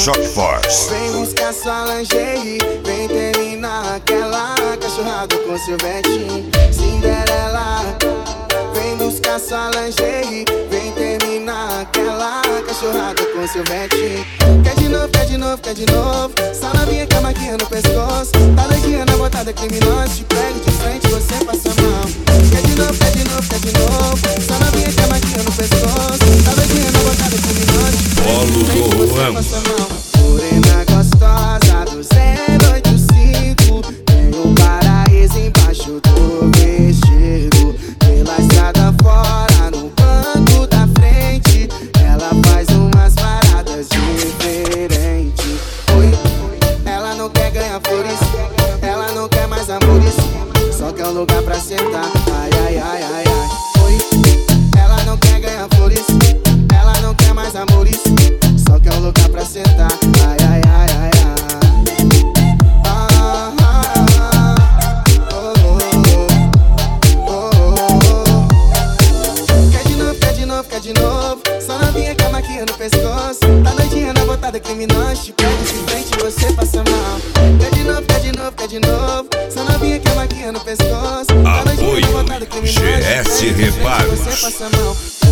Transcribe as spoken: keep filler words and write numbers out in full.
Shock Force. Vem buscar sua lingerie, vem terminar aquela cachorrada com seu vetinho. Cinderela, vem buscar sua lingerie, vem terminar aquela cachorrada com seu vetinho. Quer de novo, quer de novo, quer de novo. Só novinha com a maquinha no pescoço. Tá doidinha na botada criminosa. Te pego de frente, você passa mal. Quer de novo, quer de novo, quer de novo. Só novinha com a maquinha no pescoço. Tá doidinha na botada criminosa. Te pego de frente, você passa mal. Morena gostosa do zero oito cinco. Tem um paraíso embaixo do vestido. Pela estrada fora, no banco da frente, ela faz umas paradas diferentes. Oi, ela não quer ganhar flores, ela não quer mais amores, só quer um lugar pra sentar. Ai, ai, ai, ai, ai. Oi, ela não quer ganhar flores, ela não quer mais amores, só quer um lugar pra sentar. Ai, ai, ai, ai, ai. Ah, ah, ah. Oh, oh, oh, oh, oh. Quer de novo, quer de novo, quer de novo. Só novinha com a maquinha no pescoço. Tá doidinha na botada criminosa. Te pego de frente e você passa mal. Quer de novo, quer de novo, quer de novo. Só novinha com a maquinha no pescoço. Tá doidinha na botada criminosa. G S Reparos. Você passa mal.